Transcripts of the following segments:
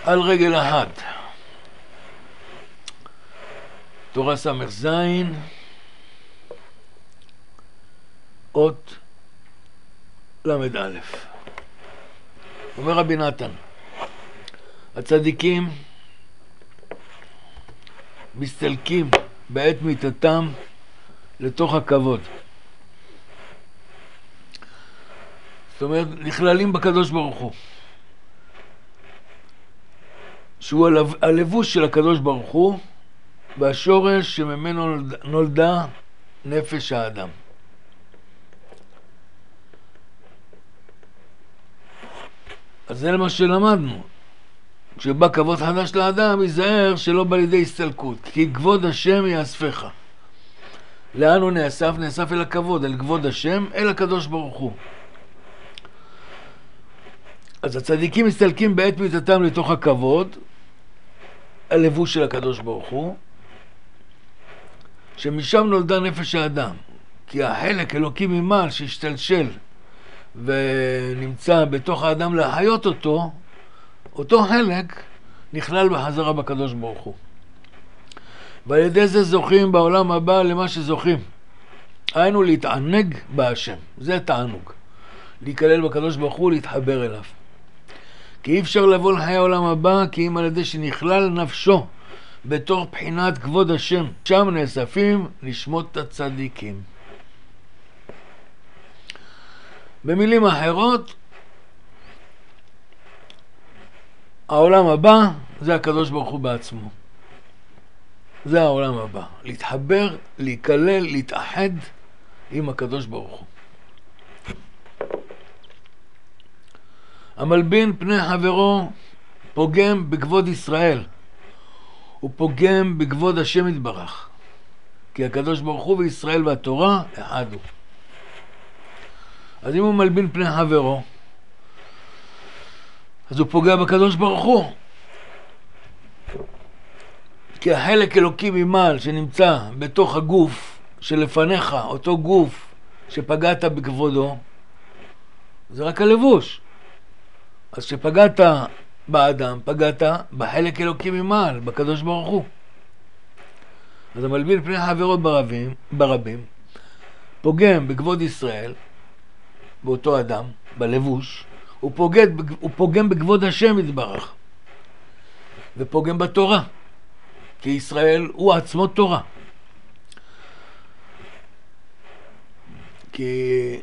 על רגל אחת. תורה ס"ז, אות ל"א. אומר רבי נתן, הצדיקים מסתלקים בעת מיתתם לתוך הכבוד. זאת אומרת, נכללים בקדוש ברוך הוא, שהוא הלבוש של הקדוש ברוך הוא, והשורש שממנו נולדה נפש האדם. אז זה מה שלמדנו. כשבא כבוד חדש לאדם, ייזהר שלא בא לידי הסתלקות, כי כבוד השם יאספך. לאן הוא נאסף? נאסף אל הכבוד, אל כבוד השם, אל הקדוש ברוך הוא. אז הצדיקים מסתלקים בעת מיתתם לתוך הכבוד, הלבוש של הקדוש ברוך הוא, שמשם נולדה נפש האדם. כי החלק אלוקי ממעל שהשתלשל ונמצא בתוך האדם להחיות אותו, אותו חלק נכלל בחזרה בקדוש ברוך הוא. ועל ידי זה זוכים בעולם הבא למה שזוכים. היינו להתענג בהשם. זה תענוג. להיכלל בקדוש ברוך הוא, להתחבר אליו. כי אי אפשר לבוא לחיי העולם הבא, כי אם על ידי שנכלל נפשו בתור בחינת כבוד השם, שם נאספים נשמות הצדיקים. במילים אחרות, העולם הבא זה הקדוש ברוך הוא בעצמו. זה העולם הבא. להתחבר, להיכלל, להתאחד עם הקדוש ברוך הוא. המלבין פני חברו פוגם בכבוד ישראל. הוא פוגם בכבוד השם יתברך. כי הקדוש ברוך הוא וישראל והתורה אחד הוא. אז אם הוא מלבין פני חברו, אז הוא פוגע בקדוש ברוך הוא. כי החלק אלוקי ממעל שנמצא בתוך הגוף שלפניך, אותו גוף שפגעת בכבודו, זה רק הלבוש. אז שפגעת באדם, פגעת בחלק אלוקי ממעל, בקדוש ברוך הוא. אז המלבין פני חברו ברבים, פוגם בכבוד ישראל, באותו אדם, בלבוש, הוא פוגם בכבוד השם יתברך, ופוגם בתורה, כי ישראל הוא עצמו תורה. כי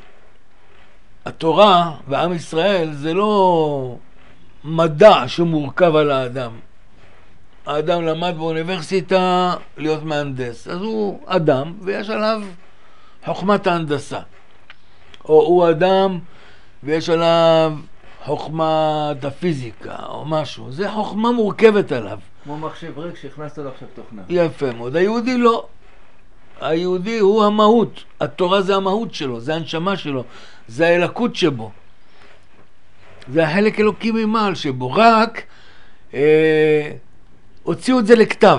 התורה ועם ישראל זה לא מדע שמורכב על האדם. האדם למד באוניברסיטה להיות מהנדס, אז הוא אדם ויש עליו חוכמת ההנדסה. או הוא אדם ויש עליו חוכמת הפיזיקה או משהו. זה חוכמה מורכבת עליו. כמו מחשב ריק שהכנסת לו עכשיו תוכנה. יפה מאוד. היהודי לא. היהודי הוא המהות. התורה זה המהות שלו, זה הנשמה שלו, זה האלוקות שבו. זה החלק אלוקי ממעל שבו. רק הוציאו את זה לכתב.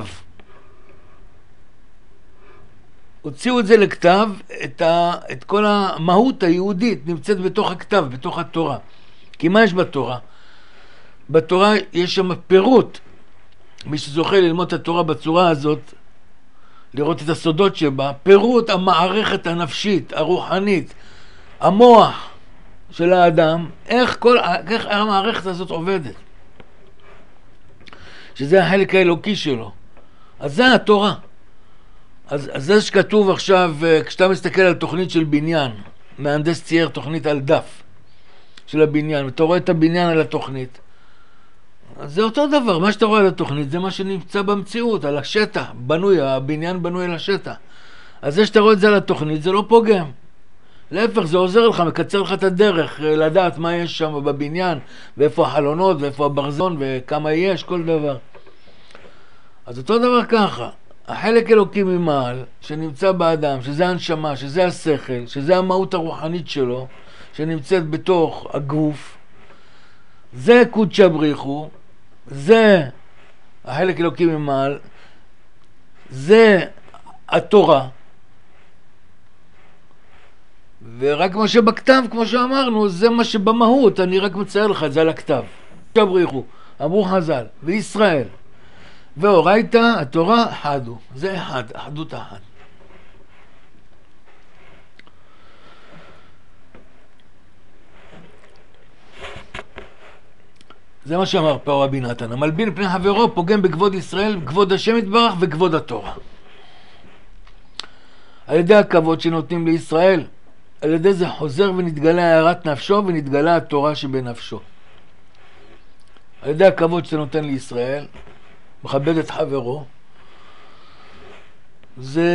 הוציאו את זה לכתב, את כל המהות היהודית נמצאת בתוך הכתב, בתוך התורה. כי מה יש בתורה? בתורה יש שם פירוט. מי שזוכה ללמוד את התורה בצורה הזאת, לראות את הסודות שבה, פירוט המערכת הנפשית, הרוחנית, המוח של האדם, איך המערכת הזאת עובדת. שזה החלק האלוקי שלו. אז זה התורה. אז זה שכתוב עכשיו, כשאתה מסתכל על תוכנית של בניין, מהנדס צייר תוכנית על דף של הבניין, ואתה רואה את הבניין על התוכנית, אז זה אותו דבר, מה שאתה רואה על התוכנית זה מה שנמצא במציאות, על השטח, בנוי, הבניין בנוי על השטח. אז זה שאתה רואה את זה על התוכנית, זה לא פוגם. להפך, זה עוזר לך, מקצר לך את הדרך, לדעת מה יש שם בבניין, ואיפה החלונות, ואיפה הברזון, וכמה יש, כל דבר. אז אותו דבר ככה. החלק אלוקי ממעל שנמצא באדם, שזה הנשמה, שזה השכל, שזה המהות הרוחנית שלו, שנמצאת בתוך הגוף, זה קודשא בריחו, זה החלק אלוקי ממעל, זה התורה, ורק מה שבכתב, כמו שאמרנו, זה מה שבמהות, אני רק מצייר לך את זה על הכתב. קודשא בריחו. אמרו חז"ל, וישראל ואורייתא, התורה אחד הוא. זה אחד, אחדות אחת. זה מה שאמר פה רבי נתן, המלבין פני חברו פוגם בכבוד ישראל, כבוד השם יתברך וכבוד התורה. על ידי הכבוד שנותנים לישראל, על ידי זה חוזר ונתגלה הערת נפשו ונתגלה התורה שבנפשו. על ידי הכבוד שאתה נותן לישראל, מכבד את חברו, זה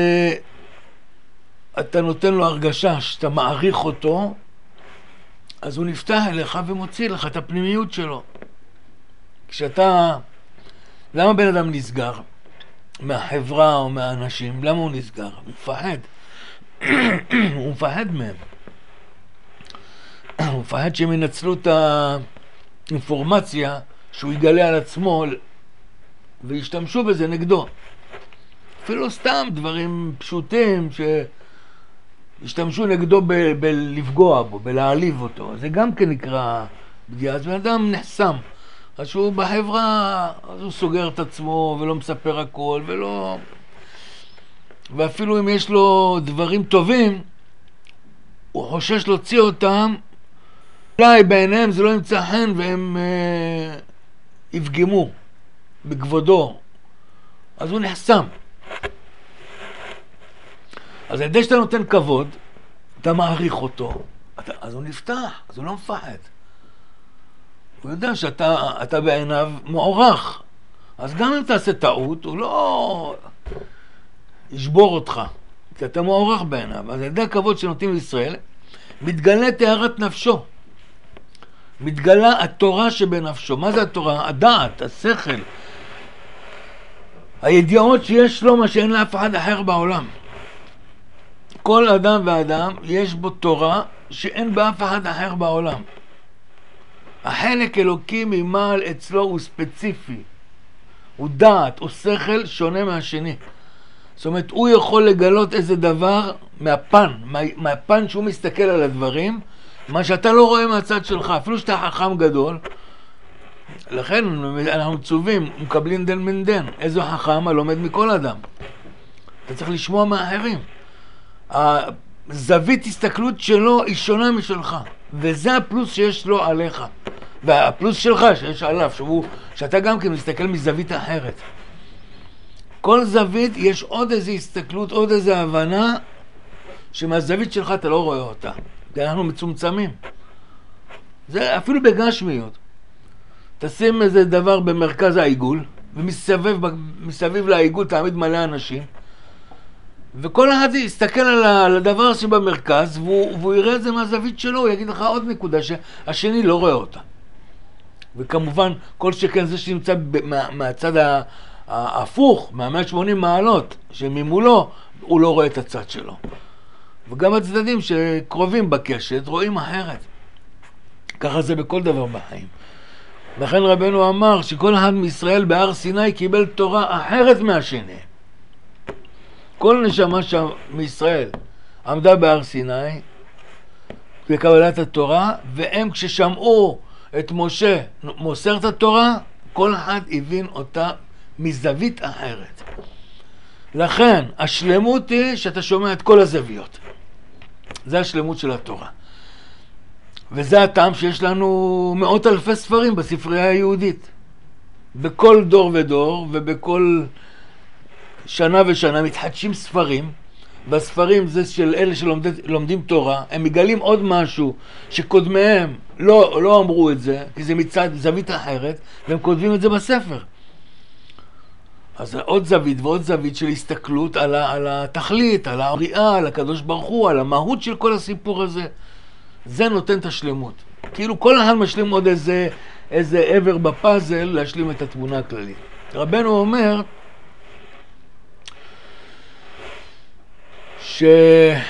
אתה נותן לו הרגשה שאתה מעריך אותו, אז הוא נפתח אליך ומוציא לך את הפנימיות שלו. כשאתה, למה בן אדם נסגר מהחברה או מהאנשים? למה הוא נסגר? הוא מפחד. הוא מפחד מהם. הוא מפחד שהם ינצלו את האינפורמציה שהוא יגלה על עצמו וישתמשו בזה נגדו. אפילו סתם דברים פשוטים שישתמשו נגדו בלפגוע בו, בלהעליב אותו. זה גם כן נקרא פגיעה. אז בן אדם נחסם. אז שהוא בחברה, אז הוא סוגר את עצמו ולא מספר הכל ולא... ואפילו אם יש לו דברים טובים, הוא חושש להוציא אותם, אולי בעיניהם זה לא ימצא חן והם יפגמו בכבודו. אז הוא נחסם. אז על ידי שאתה נותן כבוד, אתה מעריך אותו, אז הוא נפתח, אז הוא לא מפחד. הוא יודע שאתה בעיניו מוערך. אז גם אם תעשה טעות, הוא לא ישבור אותך, כי אתה מוערך בעיניו. אז על ידי הכבוד שנותנים לישראל, מתגלה תארת נפשו. מתגלה התורה שבנפשו. מה זה התורה? הדעת, השכל. הידיעות שיש לו מה שאין לאף אחד אחר בעולם. כל אדם ואדם יש בו תורה שאין באף אחד אחר בעולם. החלק אלוקי ממעל אצלו הוא ספציפי. הוא דעת, הוא שכל שונה מהשני. זאת אומרת, הוא יכול לגלות איזה דבר מהפן שהוא מסתכל על הדברים, מה שאתה לא רואה מהצד שלך, אפילו שאתה חכם גדול. לכן אנחנו מצווים, מקבלים דן מן דן. איזה חכם הלומד מכל אדם. אתה צריך לשמוע מאחרים. הזווית הסתכלות שלו היא שונה משלך, וזה הפלוס שיש לו עליך. והפלוס שלך שיש עליו, שאתה גם כן מסתכל מזווית אחרת. כל זווית יש עוד איזו הסתכלות, עוד איזו הבנה, שמהזווית שלך אתה לא רואה אותה. אנחנו מצומצמים. זה אפילו בגשמיות. תשים איזה דבר במרכז העיגול, ומסביב לעיגול תעמיד מלא אנשים, וכל אחד יסתכל על הדבר שבמרכז, והוא יראה את זה מהזווית שלו, הוא יגיד לך עוד נקודה שהשני לא רואה אותה. וכמובן, כל שכן זה שנמצא מהצד ההפוך, מה-180 מעלות, שממולו, הוא לא רואה את הצד שלו. וגם הצדדים שקרובים בקשת רואים אחרת. ככה זה בכל דבר בחיים. לכן רבנו אמר שכל אחד מישראל בהר סיני קיבל תורה אחרת מהשני. כל נשמה שם מישראל עמדה בהר סיני בקבלת התורה, והם כששמעו את משה מוסר את התורה, כל אחד הבין אותה מזווית אחרת. לכן השלמות היא שאתה שומע את כל הזוויות. זה השלמות של התורה. וזה הטעם שיש לנו מאות אלפי ספרים בספרייה היהודית. בכל דור ודור ובכל שנה ושנה מתחדשים ספרים, והספרים זה של אלה שלומדים תורה, הם מגלים עוד משהו שקודמיהם לא אמרו את זה, כי זה מצד זווית אחרת, והם כותבים את זה בספר. אז עוד זווית ועוד זווית של הסתכלות על התכלית, על הבריאה, על הקדוש ברוך הוא, על המהות של כל הסיפור הזה. זה נותן את השלמות. כאילו כל אחד משלים עוד איזה עבר בפאזל להשלים את התמונה הכללית. רבנו אומר שיש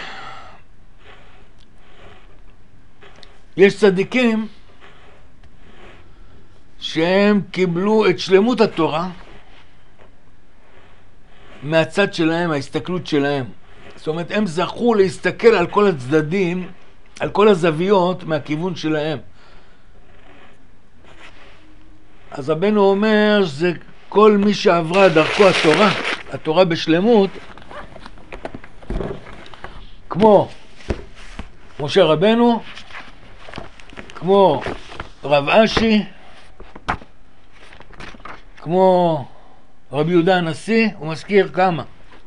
צדיקים שהם קיבלו את שלמות התורה מהצד שלהם, ההסתכלות שלהם. זאת אומרת, הם זכו להסתכל על כל הצדדים, על כל הזוויות מהכיוון שלהם. אז רבנו אומר שזה כל מי שעברה דרכו התורה בשלמות, כמו משה רבנו, כמו רב אשי, כמו רבי יהודה הנשיא, הוא מזכיר כמה.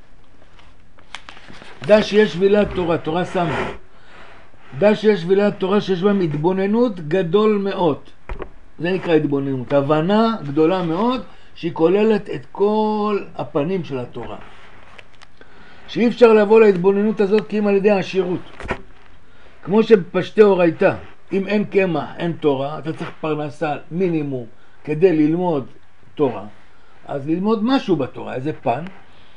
דע שיש שבילי תורה, תורה שמה. דע שיש שבילי תורה שיש בהם התבוננות גדול מאוד. זה נקרא התבוננות. הבנה גדולה מאוד שהיא כוללת את כל הפנים של התורה. שאי אפשר לבוא להתבוננות הזאת כי אם על ידי העשירות. כמו שבפשטי אורייתא, אם אין קמח, אין תורה, אתה צריך פרנסה מינימום כדי ללמוד תורה. אז ללמוד משהו בתורה, איזה פן.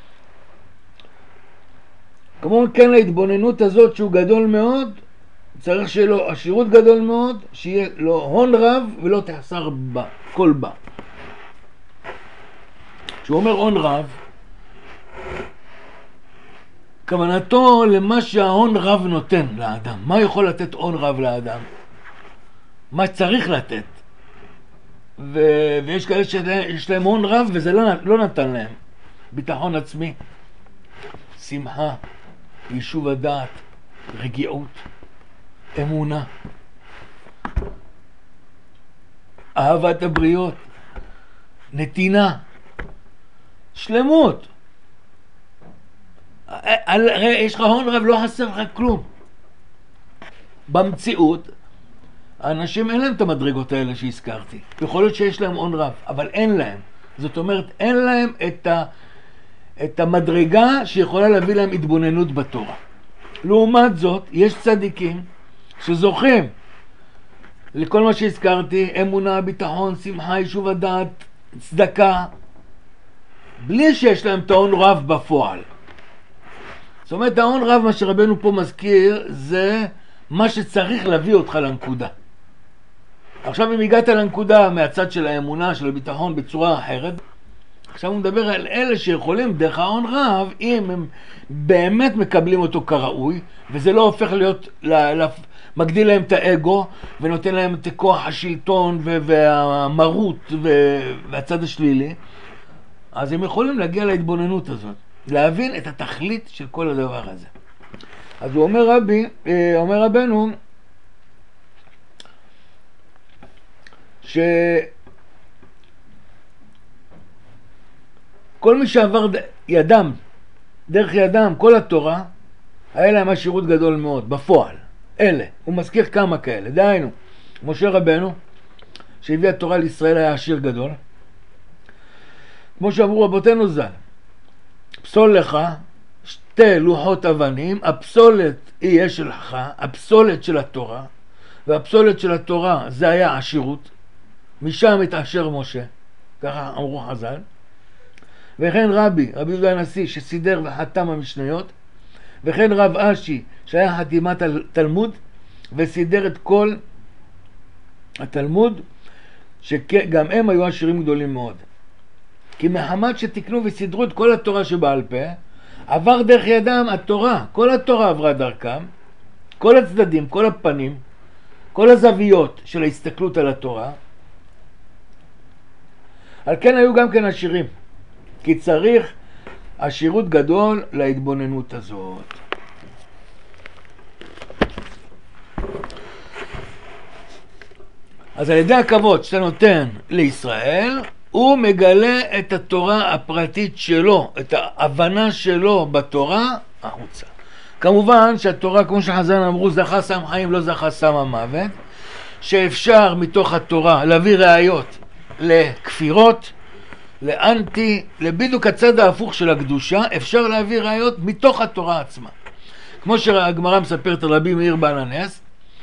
כמו כן להתבוננות הזאת שהוא גדול מאוד, צריך שיהיה לו עשירות גדול מאוד, שיהיה לו הון רב ולא תחסר בה, כל בה. כשהוא אומר הון רב, כוונתו למה שההון רב נותן לאדם. מה יכול לתת הון רב לאדם? מה צריך לתת? ויש כאלה שיש להם הון רב וזה לא נתן להם. ביטחון עצמי, שמחה, יישוב הדעת, רגיעות, אמונה, אהבת הבריות, נתינה, שלמות. יש לך הון רב, לא חסר לך כלום. במציאות, האנשים אין להם את המדרגות האלה שהזכרתי. יכול להיות שיש להם הון רב, אבל אין להם. זאת אומרת, אין להם את המדרגה שיכולה להביא להם התבוננות בתורה. לעומת זאת, יש צדיקים שזוכים לכל מה שהזכרתי, אמונה, ביטחון, שמחה, יישוב הדעת, צדקה, בלי שיש להם את ההון רב בפועל. זאת אומרת, ההון רב, מה שרבנו פה מזכיר, זה מה שצריך להביא אותך לנקודה. עכשיו אם הגעת לנקודה מהצד של האמונה, של הביטחון בצורה אחרת, עכשיו הוא מדבר על אלה שיכולים דרך ההון רב, אם הם באמת מקבלים אותו כראוי, וזה לא הופך להיות, מגדיל להם את האגו, ונותן להם את כוח השלטון והמרות והצד השלילי, אז הם יכולים להגיע להתבוננות הזאת, להבין את התכלית של כל הדבר הזה. אז הוא אומר רבנו, כל מי שעבר דרך ידם, כל התורה, היה להם עשירות גדול מאוד, בפועל. אלה, הוא מזכיר כמה כאלה. דהיינו, משה רבנו, שהביא התורה לישראל, היה עשיר גדול. כמו שאמרו רבותינו ז"ל, פסול לך 2 לוחות אבנים, הפסולת יהיה שלך, הפסולת של התורה, והפסולת של התורה זה היה עשירות, משם התעשר משה, ככה אמרו חז"ל. וכן רבי יהודה הנשיא שסידר וחתם המשניות, וכן רב אשי שהיה חתימת התלמוד וסידר את כל התלמוד, שגם הם היו עשירים גדולים מאוד. כי מחמת שתקנו וסידרו את כל התורה שבעל פה, עבר דרך ידם התורה, כל התורה עברה דרכם, כל הצדדים, כל הפנים, כל הזוויות של ההסתכלות על התורה. על כן היו גם כן עשירים, כי צריך עשירות גדול להתבוננות הזאת. אז על ידי הכבוד שאתה נותן לישראל, הוא מגלה את התורה הפרטית שלו, את ההבנה שלו בתורה החוצה. כמובן שהתורה, כמו שחז"ל אמרו, זכה שם חיים, לא זכה שם המוות, שאפשר מתוך התורה להביא ראיות לכפירות, לאנטי, לבדיוק הצד ההפוך של הקדושה, אפשר להביא ראיות מתוך התורה עצמה. כמו שהגמרא מספרת על רבי מאיר בעל הנס,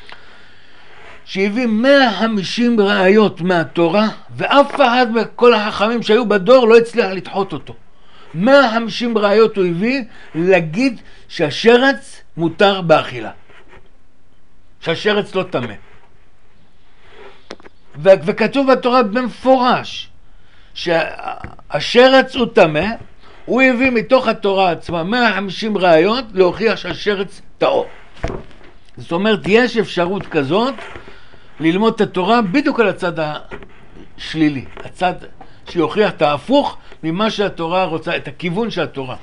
שהביא 150 ראיות מהתורה, ואף אחד מכל החכמים שהיו בדור לא הצליח לדחות אותו. 150 ראיות הוא הביא להגיד שהשרץ מותר באכילה, שהשרץ לא טמא. וכתוב בתורה במפורש שהשרץ הוא טמא. הוא הביא מתוך התורה עצמה 150 ראיות להוכיח שהשרץ טהור. זאת אומרת, יש אפשרות כזאת ללמוד את התורה בדיוק על הצד שלילי, הצד שיוכיח את ההפוך ממה שהתורה רוצה, את הכיוון של התורה.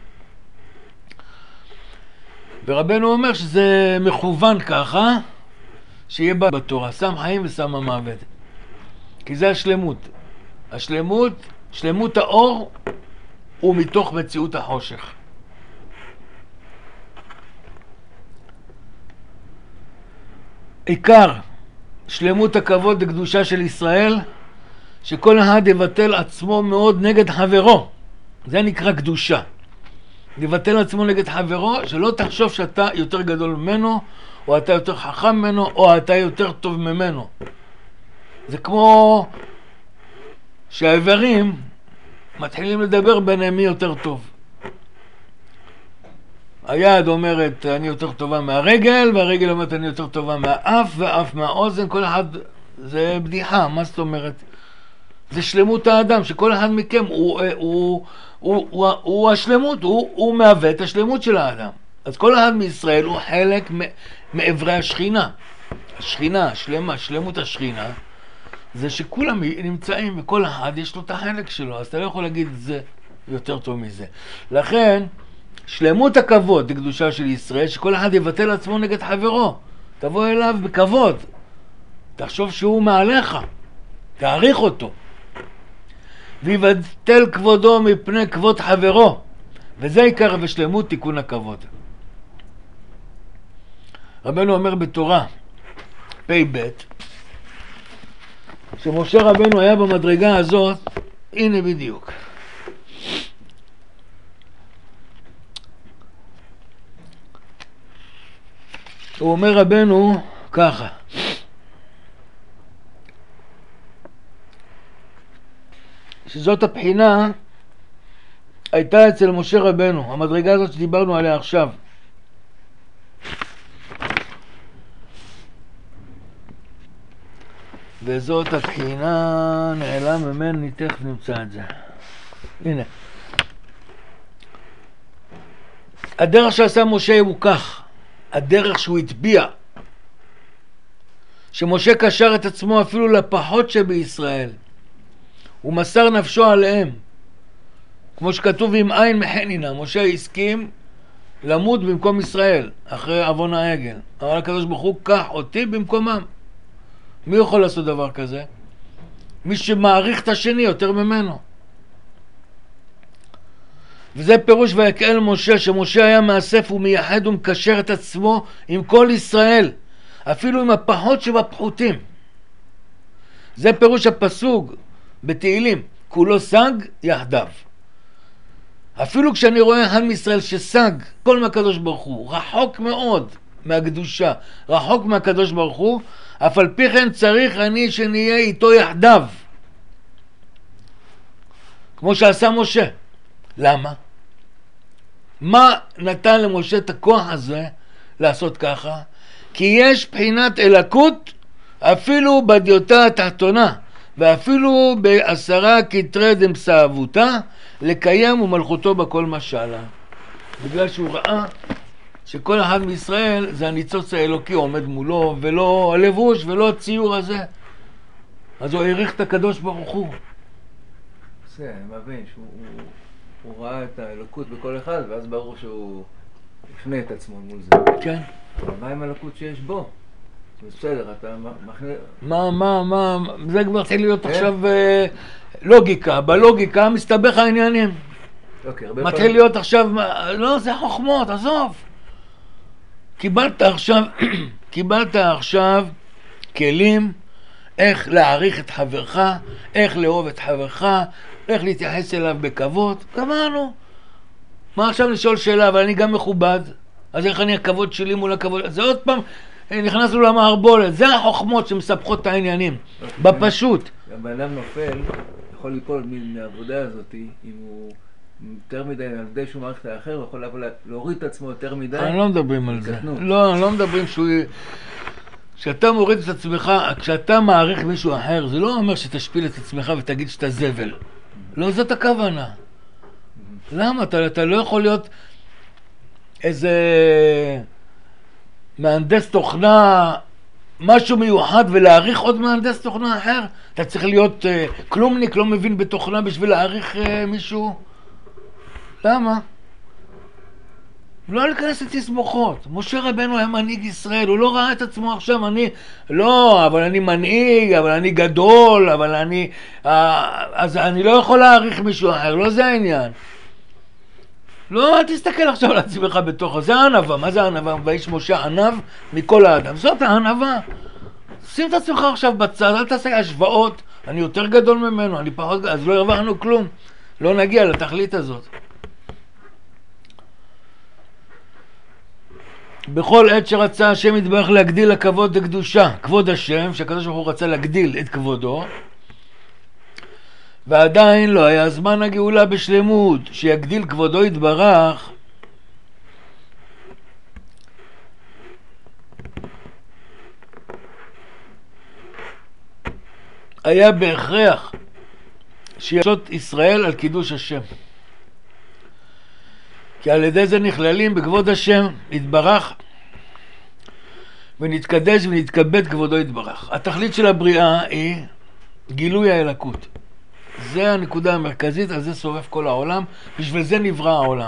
ורבנו אומר שזה מכוון ככה, שיהיה בתורה, שם חיים ושם המוות. כי זה השלמות. השלמות, שלמות האור, הוא מתוך מציאות החושך. עיקר שלמות הכבוד לקדושה של ישראל, שכל אחד יבטל עצמו מאוד נגד חברו. זה נקרא קדושה. יבטל עצמו נגד חברו, שלא תחשוב שאתה יותר גדול ממנו, או אתה יותר חכם ממנו, או אתה יותר טוב ממנו. זה כמו שהאיברים מתחילים לדבר ביניהם מי יותר טוב. היד אומרת אני יותר טובה מהרגל, והרגל אומרת אני יותר טובה מהאף, והאף מהאוזן. כל אחד, זה בדיחה, מה זאת אומרת? זה שלמות האדם, שכל אחד מכם הוא השלמות, הוא מהווה את השלמות של האדם. אז כל אחד מישראל הוא חלק מעברי השכינה. השכינה, שלמות השכינה, זה שכולם נמצאים וכל אחד יש לו את החלק שלו, אז אתה לא יכול להגיד זה יותר טוב מזה. לכן, שלמות הכבוד לקדושה של ישראל, שכל אחד יבטל עצמו נגד חברו. תבוא אליו בכבוד, תחשוב שהוא מעליך, תעריך אותו. ויבטל כבודו מפני כבוד חברו, וזה עיקר ושלמות תיקון הכבוד. רבנו אומר בתורה פ"ב, שמשה רבנו היה במדרגה הזאת, הנה בדיוק. הוא אומר רבנו ככה, שזאת הבחינה הייתה אצל משה רבנו, המדרגה הזאת שדיברנו עליה עכשיו. וזאת הבחינה נעלם ממני, תכף נמצא את זה. הנה. הדרך שעשה משה הוא כך, הדרך שהוא הטביע, שמשה קשר את עצמו אפילו לפחות שבישראל, הוא מסר נפשו עליהם, כמו שכתוב עם עין מחנינה. משה הסכים למות במקום ישראל אחרי עוון העגל, אבל הקדוש ברוך הוא קח אותי במקומם. מי יכול לעשות דבר כזה? מי שמעריך את השני יותר ממנו. וזה פירוש ויקהל משה, שמשה היה מאסף ומייחד ומקשר את עצמו עם כל ישראל, אפילו עם הפחות שבפחותים. זה פירוש הפסוק בתהילים, כולו סג יחדיו. אפילו כשאני רואה אחד מישראל שסג כל מהקדוש ברוך הוא, רחוק מאוד מהקדושה, רחוק מהקדוש ברוך הוא, אף על פי כן צריך אני שנהיה איתו יחדיו, כמו שעשה משה. למה? מה נתן למשה את הכוח הזה לעשות ככה? כי יש בחינת אלוקות אפילו בדיוטה התחתונה, ואפילו ב10 כתרי דמסאבותה, לקיים ומלכותו בכל משלה. בגלל שהוא ראה שכל אחד מישראל זה הניצוץ האלוקי עומד מולו, ולא הלבוש ולא הציור הזה. אז הוא העריך את הקדוש ברוך הוא. זה, אני מבין שהוא ראה את האלוקות בכל אחד, ואז ברור שהוא הפנה את עצמו מול זה. כן. אבל מה עם האלוקות שיש בו? בסדר, אתה מכניס... מה, זה כבר צריך להיות עכשיו לוגיקה. בלוגיקה מסתבך העניינים. מתחיל להיות עכשיו, לא, זה חוכמות, עזוב. קיבלת עכשיו כלים איך להעריך את חברך, איך לאהוב את חברך, איך להתייחס אליו בכבוד. גמרנו. מה עכשיו לשאול שאלה, אבל אני גם מכובד, אז איך אני הכבוד שלי מול הכבוד? זה עוד פעם, נכנסנו למערבולת. זה החוכמות שמספחות את העניינים, בפשוט. גם באדם נופל, יכול ליפול מהעבודה הזאת, אם הוא יותר מדי, על ידי שהוא מערכת האחר, הוא יכול להוריד את עצמו יותר מדי. אני לא מדברים על זה. לא מדברים שהוא... כשאתה מוריד את עצמך, כשאתה מעריך מישהו אחר, זה לא אומר שתשפיל את עצמך ותגיד שאתה זבל. לא זאת הכוונה. למה? אתה לא יכול להיות איזה מהנדס תוכנה משהו מיוחד ולהעריך עוד מהנדס תוכנה אחר? אתה צריך להיות כלומניק, לא מבין בתוכנה בשביל להעריך מישהו? למה? לא להיכנס לתסבוכות. משה רבנו היה מנהיג ישראל, הוא לא ראה את עצמו עכשיו, אבל אני מנהיג, אבל אני גדול, אז אני לא יכול להעריך מישהו אחר, לא זה העניין. לא, אל תסתכל עכשיו על עצמך בתוכו, זה הענווה. מה זה הענווה? ואיש משה ענב מכל האדם, זאת הענווה. שים את עצמך עכשיו בצד, אל תעשה השוואות, אני יותר גדול ממנו, אני פחות גדול, אז לא הרווחנו כלום, לא נגיע לתכלית הזאת. בכל עת שרצה השם יתברך להגדיל לכבוד לקדושה, כבוד השם, שהקדוש ברוך הוא רצה להגדיל את כבודו, ועדיין לא היה זמן הגאולה בשלמות, שיגדיל כבודו יתברך, היה בהכרח שישעות ישראל על קידוש השם. כי על ידי זה נכללים בכבוד השם יתברך, ונתקדש ונתכבד כבודו יתברך. התכלית של הבריאה היא גילוי האלוקות. זה הנקודה המרכזית, על זה סובב כל העולם, בשביל זה נברא העולם.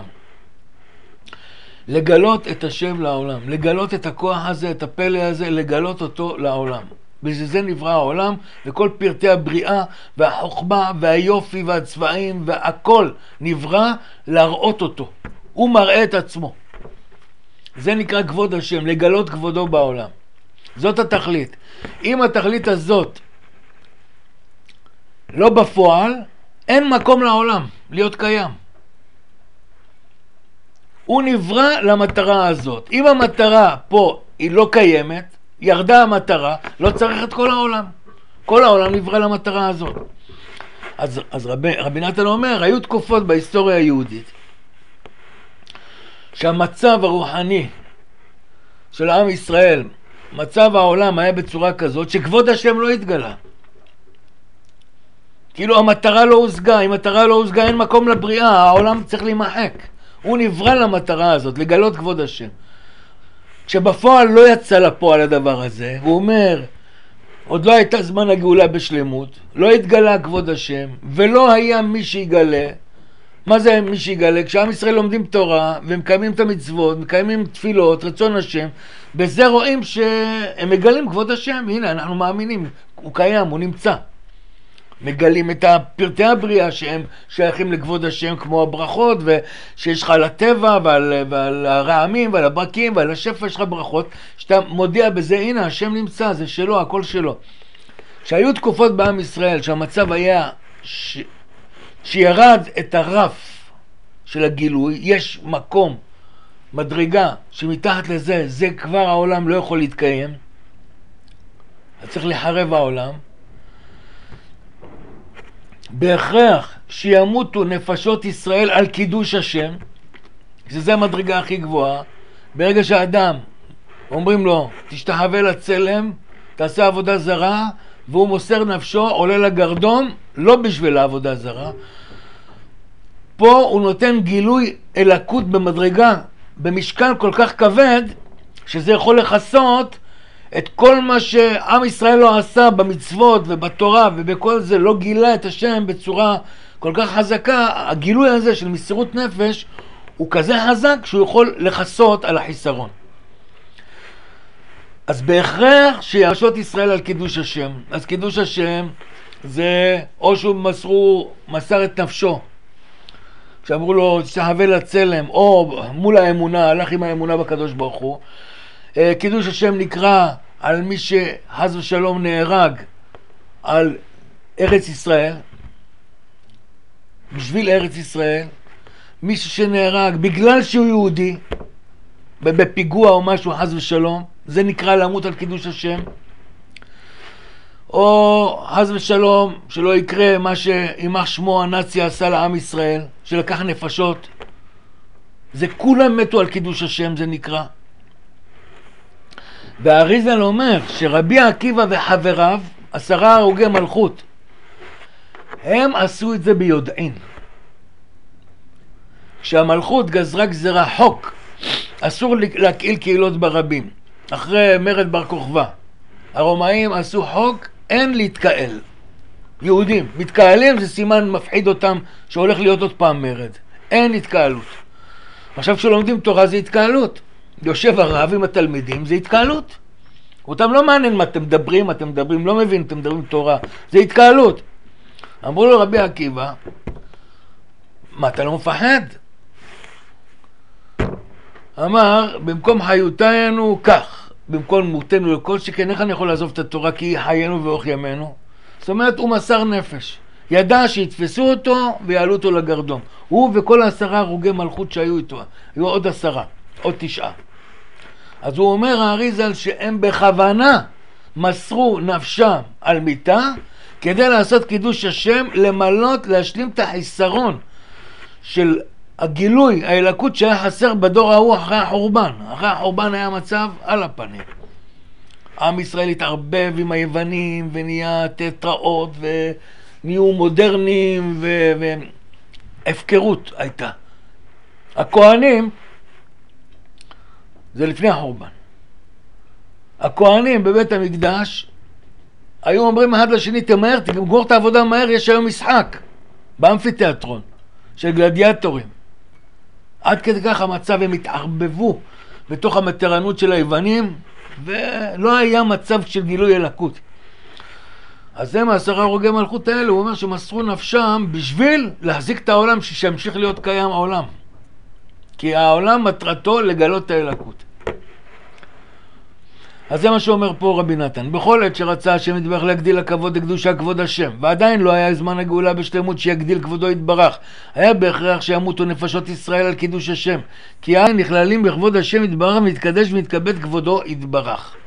לגלות את השם לעולם, לגלות את הכוח הזה, את הפלא הזה, לגלות אותו לעולם. בשביל זה נברא העולם, וכל פרטי הבריאה והחוכמה והיופי והצבעים והכל נברא להראות אותו. הוא מראה את עצמו. זה נקרא כבוד השם, לגלות כבודו בעולם. זאת התכלית. אם התכלית הזאת לא בפועל, אין מקום לעולם להיות קיים. הוא נברא למטרה הזאת. אם המטרה פה היא לא קיימת, ירדה המטרה, לא צריך את כל העולם. כל העולם נברא למטרה הזאת. אז רבי נתן אומר, היו תקופות בהיסטוריה היהודית, שהמצב הרוחני של עם ישראל, מצב העולם היה בצורה כזאת, שכבוד השם לא התגלה. כאילו המטרה לא הושגה, אם המטרה לא הושגה אין מקום לבריאה, העולם צריך להימחק. הוא נברא למטרה הזאת, לגלות כבוד השם. כשבפועל לא יצא לפועל הדבר הזה, הוא אומר, עוד לא הייתה זמן הגאולה בשלמות, לא התגלה כבוד השם, ולא היה מי שיגלה. מה זה מי שיגלה? כשעם ישראל לומדים תורה, ומקיימים את המצוות, מקיימים תפילות, רצון השם, בזה רואים שהם מגלים כבוד השם. הנה, אנחנו מאמינים, הוא קיים, הוא נמצא. מגלים את פרטי הבריאה שהם שייכים לכבוד השם, כמו הברכות, ושיש לך על הטבע ועל הרעמים ועל הברקים ועל השפע יש לך ברכות, שאתה מודיע בזה, הנה השם נמצא, זה שלו, הכל שלו. שהיו תקופות בעם ישראל שהמצב היה שירד את הרף של הגילוי, יש מקום, מדרגה שמתחת לזה, זה כבר העולם לא יכול להתקיים, אז צריך לחרב העולם. בהכרח שימותו נפשות ישראל על קידוש השם, שזה המדרגה הכי גבוהה. ברגע שהאדם אומרים לו תשתחווה לצלם, תעשה עבודה זרה, והוא מוסר נפשו, עולה לגרדום, לא בשביל העבודה זרה, פה הוא נותן גילוי אלוקות במדרגה, במשקל כל כך כבד, שזה יכול לחסות את כל מה שעם ישראל לא עשה במצוות ובתורה ובכל זה, לא גילה את השם בצורה כל כך חזקה. הגילוי הזה של מסירות נפש הוא כזה חזק שהוא יכול לחסות על החיסרון. אז בהכרח שירשות ישראל על קידוש השם. אז קידוש השם זה או שהוא מסר את נפשו, שאמרו לו תשתחווה לצלם, או מול האמונה, הלך עם האמונה בקדוש ברוך הוא. קידוש השם נקרא על מי שחס ושלום נהרג על ארץ ישראל, בשביל ארץ ישראל, מישהו שנהרג בגלל שהוא יהודי, בפיגוע או משהו חס ושלום, זה נקרא למות על קידוש השם. או חס ושלום שלא יקרה מה שאימח שמו הנאצי עשה לעם ישראל, שלקח נפשות, זה כולם מתו על קידוש השם, זה נקרא. והאריזל אומר שרבי עקיבא וחבריו, 10 הרוגי מלכות, הם עשו את זה ביודעין. כשהמלכות גזרה גזרה חוק, אסור להקהיל קהילות ברבים, אחרי מרד בר כוכבא, הרומאים עשו חוק, אין להתקהל. יהודים, מתקהלים זה סימן מפחיד אותם שהולך להיות עוד פעם מרד. אין התקהלות. עכשיו כשלומדים תורה זה התקהלות. יושב הרב עם התלמידים, זה התקהלות. אותם לא מעניין מה אתם מדברים, לא מבין, אתם מדברים תורה. זה התקהלות. אמרו לו רבי עקיבא, מה אתה לא מפחד? אמר, במקום חיותנו כך, במקום מותנו לכל שכן, איך אני יכול לעזוב את התורה כי היא חיינו ואוך ימינו? זאת אומרת, הוא מסר נפש. ידע שיתפסו אותו ויעלו אותו לגרדום. הוא וכל 10 הרוגי מלכות שהיו איתו. היו עוד 10, עוד 9. אז הוא אומר, האריזל, שהם בכוונה מסרו נפשם על מיטה, כדי לעשות קידוש השם, למלות, להשלים את החיסרון של הגילוי, האלוקות שהיה חסר בדור ההוא אחרי החורבן. אחרי החורבן היה מצב על הפנים. עם ישראל התערבב עם היוונים ונהיה תיאטראות ונהיו מודרניים והפקרות הייתה. הכהנים, זה לפני החורבן, הכהנים בבית המקדש היו אומרים אחד לשני, תמהר, תגמור את העבודה מהר, יש היום משחק באמפיתיאטרון של גלדיאטורים. עד כדי כך המצב, הם התערבבו בתוך המטרנות של היוונים, ולא היה מצב של גילוי אלוקות. אז זה 10 הרוגי מלכות האלה, הוא אומר שמסרו נפשם בשביל להחזיק את העולם, שימשיך להיות קיים העולם. כי העולם מטרתו לגלות את האלוקות. אז זה מה שאומר פה רבי נתן. בכל עת שרצה השם יתברך להגדיל הכבוד לקדושה כבוד השם, ועדיין לא היה זמן הגאולה בשלמות שיגדיל כבודו יתברך, היה בהכרח שימותו נפשות ישראל על קידוש השם, כי אין נכללים בכבוד השם יתברך ומתקדש ומתכבד כבודו יתברך.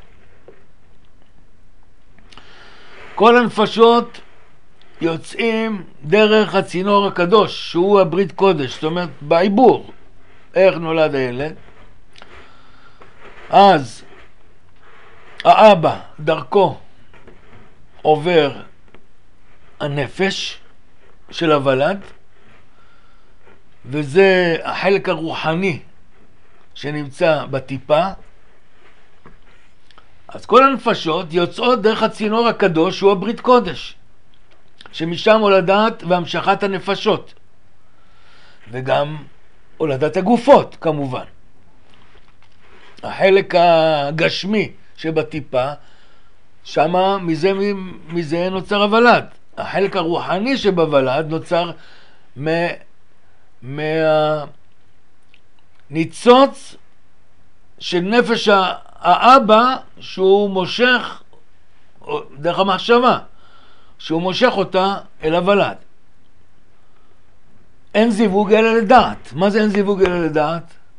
כל הנפשות יוצאים דרך הצינור הקדוש, שהוא הברית קודש, זאת אומרת בעיבור. איך נולד הילד? אז האבא דרכו עובר הנפש של הוולד, וזה החלק הרוחני שנמצא בטיפה. אז כל הנפשות יוצאות דרך הצינור הקדוש שהוא הברית קודש, שמשם הולדת והמשכת הנפשות, וגם הולדת הגופות כמובן. החלק הגשמי שבטיפה, שמה מזה נוצר הוולד. החלק הרוחני שבוולד נוצר מהניצוץ של נפש האבא, שהוא מושך דרך המחשבה, שהוא מושך אותה אל הוולד. אין זיווג אלא לדעת. מה זה אין זיווג אלא לדעת?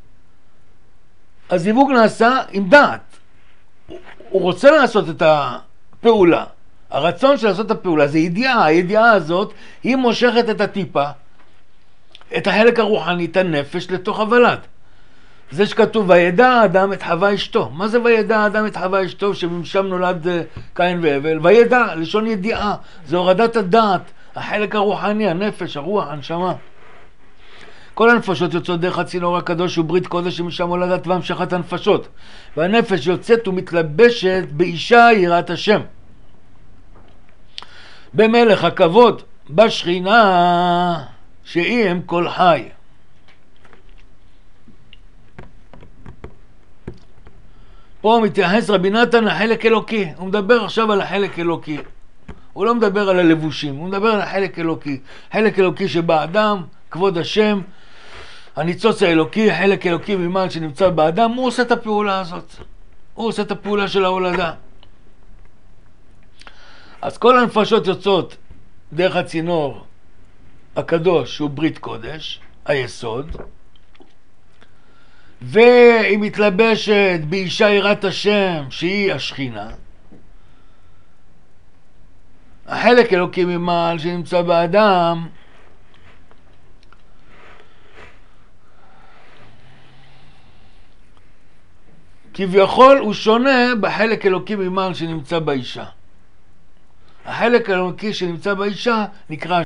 הזיווג נעשה עם דעת. הוא רוצה לעשות את הפעולה. הרצון של לעשות את הפעולה זה ידיעה. הידיעה הזאת היא מושכת את הטיפה, את החלק הרוחני, את הנפש לתוך הוולד. זה שכתוב וידע האדם את חווה אשתו. מה זה וידע האדם את חווה אשתו? שמשם נולד קין והבל. וידע, לשון ידיעה, זה הורדת הדעת, החלק הרוחני, הנפש, הרוח, הנשמה. כל הנפשות יוצאות דרך הצינור הקדוש וברית קודש, שמשם הולדת והמשכת הנפשות, והנפש יוצאת ומתלבשת באישה יראת השם, במלך הכבוד, בשכינה שהיא הם כל חי. פה מתייחס רבי נתן לחלק אלוקי. הוא מדבר עכשיו על החלק אלוקי, הוא לא מדבר על הלבושים, הוא מדבר על החלק אלוקי. חלק אלוקי שבאדם, כבוד השם, הניצוץ האלוקי, חלק אלוקי ממעל שנמצא באדם, הוא עושה את הפעולה הזאת. הוא עושה את הפעולה של ההולדה. אז כל הנפשות יוצאות דרך הצינור הקדוש שהוא ברית קודש, היסוד, והיא מתלבשת באישה יראת השם שהיא השכינה. החלק אלוקי ממעל שנמצא באדם כביכול הוא שונה בחלק אלוקי ממעל שנמצא באישה. החלק אלוקי שנמצא באישה נקרא,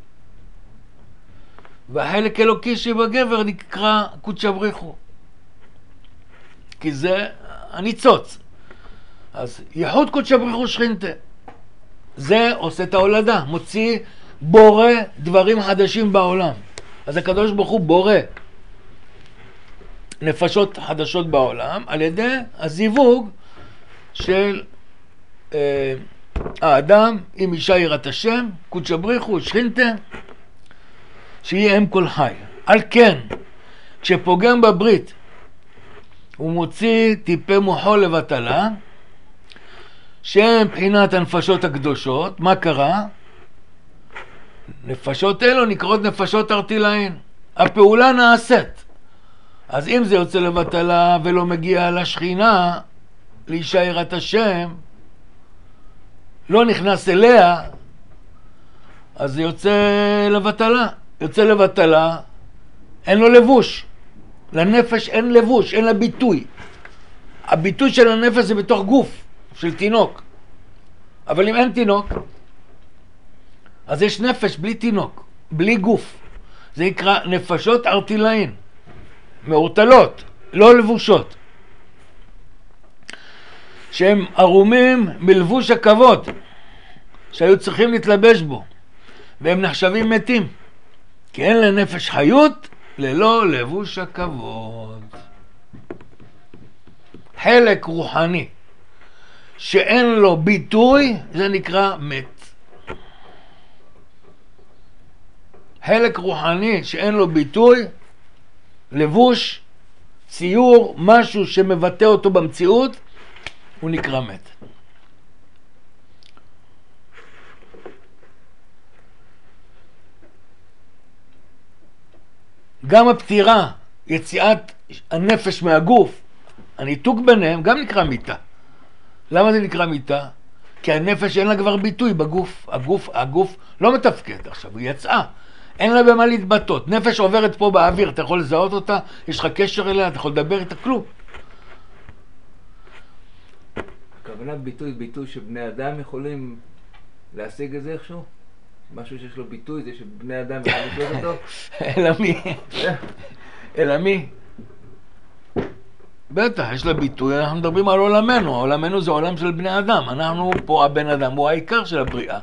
והחלק אלוקי שבגבר נקרא קודשא בריך הוא, כי זה הניצוץ. אז ייחוד קודשא בריך הוא שכינתה. זה עושה את ההולדה, מוציא, בורא דברים חדשים בעולם. אז הקדוש ברוך הוא בורא נפשות חדשות בעולם על ידי הזיווג של האדם עם אישה יראת השם, קודשא בריך הוא שכינתה, שהיא אם כל חי. על כן, כשפוגם בברית הוא מוציא טיפי מוחו לבטלה, שהם מבחינת הנפשות הקדושות. מה קרה? נפשות אלו נקראות נפשות ארטילאין. הפעולה נעשית. אז אם זה יוצא לבטלה ולא מגיע לשכינה, לאישה יראת השם, לא נכנס אליה, אז זה יוצא לבטלה. יוצא לבטלה, אין לו לבוש. לנפש אין לבוש, אין לה ביטוי. הביטוי של הנפש זה בתוך גוף של תינוק. אבל אם אין תינוק, אז יש נפש בלי תינוק, בלי גוף. זה יקרא נפשות ארטילאין, מעורטלות, לא לבושות. שהם ערומים מלבוש הכבוד, שהיו צריכים להתלבש בו, והם נחשבים מתים, כי אין לנפש חיות ללא לבוש הכבוד. חלק רוחני שאין לו ביטוי, זה נקרא מת. חלק רוחני שאין לו ביטוי, לבוש, ציור, משהו שמבטא אותו במציאות, הוא נקרא מת. גם הפטירה, יציאת הנפש מהגוף, הניתוק ביניהם, גם נקרא מיתה. למה זה נקרא מיתה? כי הנפש אין לה כבר ביטוי בגוף. הגוף לא מתפקד עכשיו, היא יצאה. אין לה במה להתבטאות. נפש עוברת פה באוויר, אתה יכול לזהות אותה, יש לך קשר אליה, אתה יכול לדבר איתה, כלום. הכוונה ביטוי שבני אדם יכולים להשיג את זה איכשהו? משהו שיש לו ביטוי, זה שבני אדם יכולים לקלוט אותו? אלא מי? אלא מי? בטח, יש לה ביטוי, אנחנו מדברים על עולמנו. עולמנו זה עולם של בני אדם. אנחנו פה, הבן אדם הוא העיקר של הבריאה.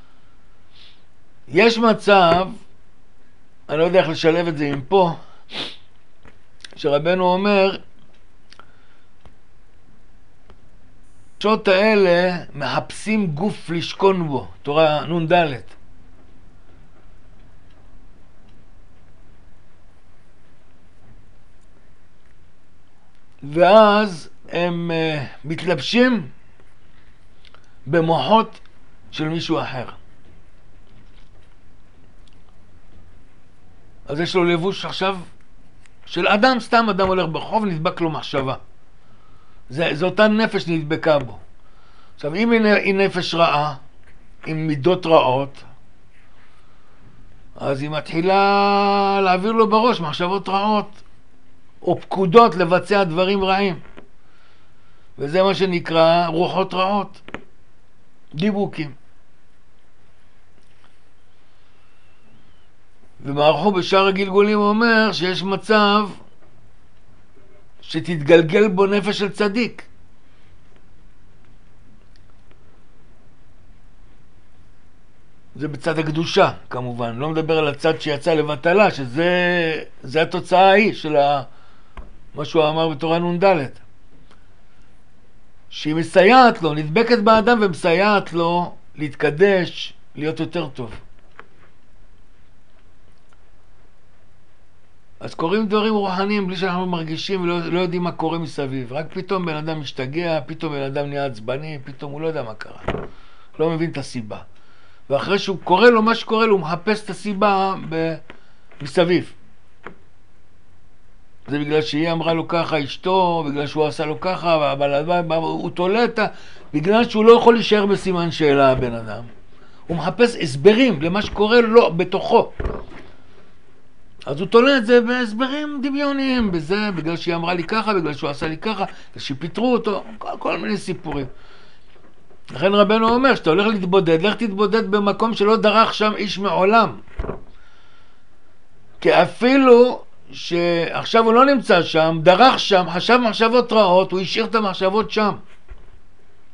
יש מצב, אני לא יודע איך לשלב את זה עם פה, שרבנו אומר, שעות האלה מחפשים גוף לשכון בו, תורה נון ד'. ואז הם מתלבשים במוחות של מישהו אחר. אז יש לו לבוש עכשיו של אדם, סתם אדם הולך ברחוב, נדבק לו מחשבה. זה אותה נפש נדבקה בו. עכשיו, אם היא נפש רעה, עם מידות רעות, אז היא מתחילה להעביר לו בראש מחשבות רעות, או פקודות לבצע דברים רעים. וזה מה שנקרא רוחות רעות, דיבוקים. ומערכו בשאר הגלגולים אומר שיש מצב שתתגלגל בו נפש של צדיק. זה בצד הקדושה, כמובן. לא מדבר על הצד שיצא לבטלה, שזה התוצאה ההיא של מה שהוא אמר בתורה נון ד'. שהיא מסייעת לו, נדבקת באדם ומסייעת לו להתקדש, להיות יותר טוב. אז קוראים דברים רוחניים בלי שאנחנו מרגישים ולא יודעים מה קורה מסביב. רק פתאום בן אדם משתגע, פתאום בן אדם נהיה עצבני, פתאום הוא לא יודע מה קרה. לא מבין את הסיבה. ואחרי שהוא קורא לו מה שקורה לו, הוא מחפש את הסיבה מסביב. זה בגלל שהיא אמרה לו ככה, אשתו, בגלל שהוא עשה לו ככה, הוא תולה את בגלל שהוא לא יכול להישאר בסימן שאלה הבן אדם. הוא מחפש הסברים למה שקורה לו בתוכו. אז הוא תולה את זה בהסברים דמיוניים, בזה, בגלל שהיא אמרה לי ככה, בגלל שהוא עשה לי ככה, בגלל שפיטרו אותו, כל מיני סיפורים. לכן רבנו אומר, שאתה הולך להתבודד, לך תתבודד במקום שלא דרך שם איש מעולם. כי אפילו שעכשיו הוא לא נמצא שם, דרך שם, חשב מחשבות רעות, הוא השאיר את המחשבות שם.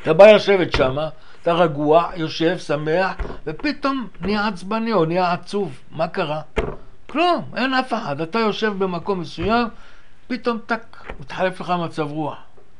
אתה בא לשבת שם, אתה רגוע, יושב, שמח, ופתאום נהיה עצבני או נהיה עצוב. מה קרה? כלום, אין אף אחד. אתה יושב במקום מסוים, פתאום מתחלף לך מצב רוח.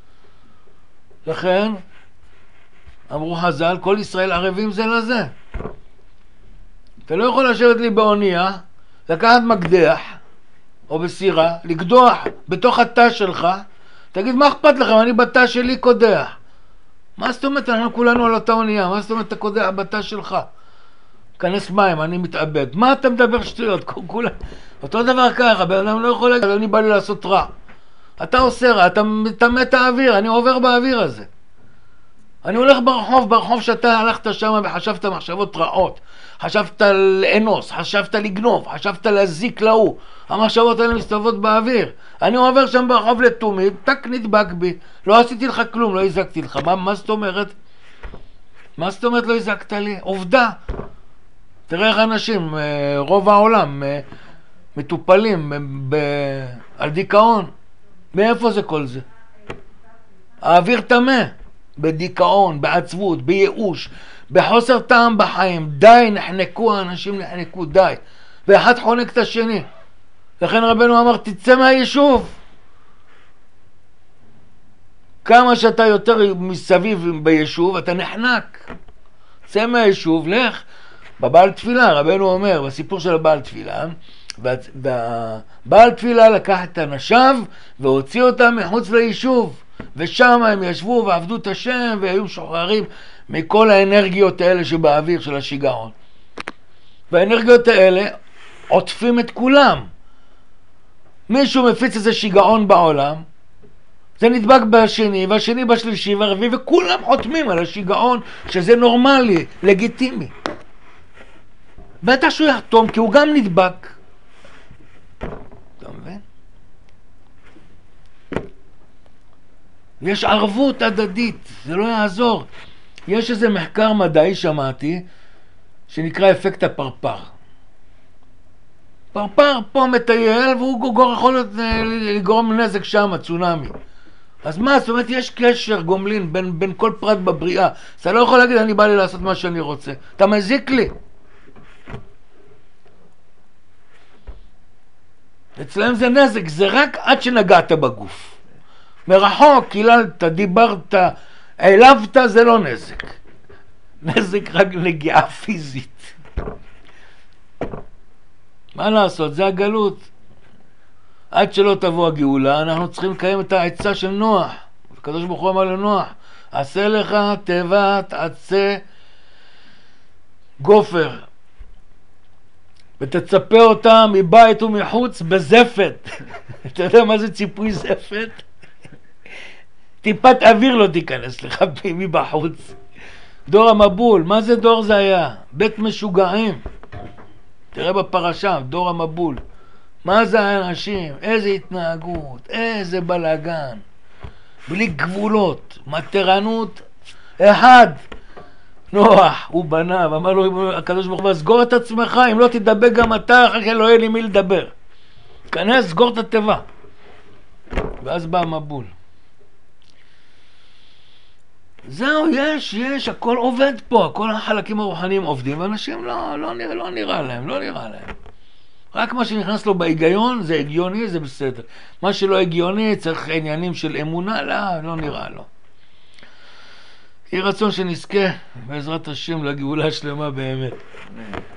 לכן, אמרו חז"ל, כל ישראל ערבים זה לזה. אתה לא יכול לשבת לי באונייה, לקחת מקדח, או בסירה, לקדוח בתוך התא שלך, תגיד, מה אכפת לכם? אני בתא שלי קודח. מה זאת אומרת? אנחנו כולנו על אותה אונייה, מה זאת אומרת? אתה קודח בתא שלך. כנס מים, אני מתאבד. מה אתה מדבר שטויות? אותו דבר ככה, בן אדם לא יכול להגיד, אני בא לי לעשות רע. אתה עושה רע, אתה מטמא את האוויר, אני עובר באוויר הזה. אני הולך ברחוב שאתה הלכת שם וחשבת מחשבות רעות. חשבת לאנוס, חשבת לגנוב, חשבת להזיק להוא. המחשבות האלה מסתובבות באוויר. אני עובר שם ברחוב לתומי, טק נדבק בי. לא עשיתי לך כלום, לא הזקתי לך. מה זאת אומרת? מה זאת אומרת לא הזקת לי? עובדה. תראה איך אנשים, רוב העולם, מטופלים על דיכאון. מאיפה זה כל זה? האוויר טמא. בדיכאון, בעצבות, בייאוש, בחוסר טעם בחיים. די, נחנקו, האנשים נחנקו, די. ואחד חונק את השני. לכן רבנו אמר, תצא מהיישוב. כמה שאתה יותר מסביב ביישוב, אתה נחנק. צא מהיישוב, לך. בבעל תפילה, רבנו אומר, בסיפור של הבעל תפילה, והבעל תפילה לקח את אנשיו והוציא אותם מחוץ ליישוב. ושם הם ישבו ועבדו את השם והיו שוחררים מכל האנרגיות האלה שבאוויר של השיגעון. והאנרגיות האלה עוטפים את כולם. מישהו מפיץ איזה שיגעון בעולם, זה נדבק בשני והשני בשלישי והרביעי, וכולם חותמים על השיגעון שזה נורמלי, לגיטימי. בטח שהוא יחתום כי הוא גם נדבק. אתה מבין? יש ערבות הדדית, זה לא יעזור. יש איזה מחקר מדעי שמעתי, שנקרא אפקט הפרפר. פרפר פה מטייל והוא יכול לגרום נזק שם, צונאמי. אז מה? זאת אומרת, יש קשר גומלין בין כל פרט בבריאה. אתה לא יכול להגיד, אני בא לי לעשות מה שאני רוצה. אתה מזיק לי. אצלם זה נזק, זה רק עד שנגעת בגוף. מרחוק, קיללת, דיברת, העלבת, זה לא נזק. נזק רק נגיעה פיזית. מה לעשות? זה הגלות. עד שלא תבוא הגאולה, אנחנו צריכים לקיים את העצה של נוח. הקדוש ברוך הוא אמר לנוח, עשה לך תיבת עצי גופר, ותצפה אותה מבית ומחוץ בזפת. אתה יודע מה זה ציפוי זפת? טיפת אוויר לא תיכנס לך מבחוץ. דור המבול, מה זה דור זה היה? בית משוגעים. תראה בפרשה, דור המבול. מה זה האנשים? איזה התנהגות, איזה בלגן. בלי גבולות, מטרנות. אחד, נוח, הוא בנה, ואמר לו הקדוש ברוך הוא, סגור את עצמך, אם לא תדבק גם אתה, אחר כך לא יהיה לי מי לדבר. כנס, סגור את התיבה. ואז בא המבול. זהו, יש, הכל עובד פה, כל החלקים הרוחניים עובדים, ואנשים לא נראה להם. רק מה שנכנס לו בהיגיון, זה הגיוני, זה בסדר. מה שלא הגיוני, צריך עניינים של אמונה, לא נראה לו. יהי רצון שנזכה, בעזרת השם, לגאולה שלמה באמת.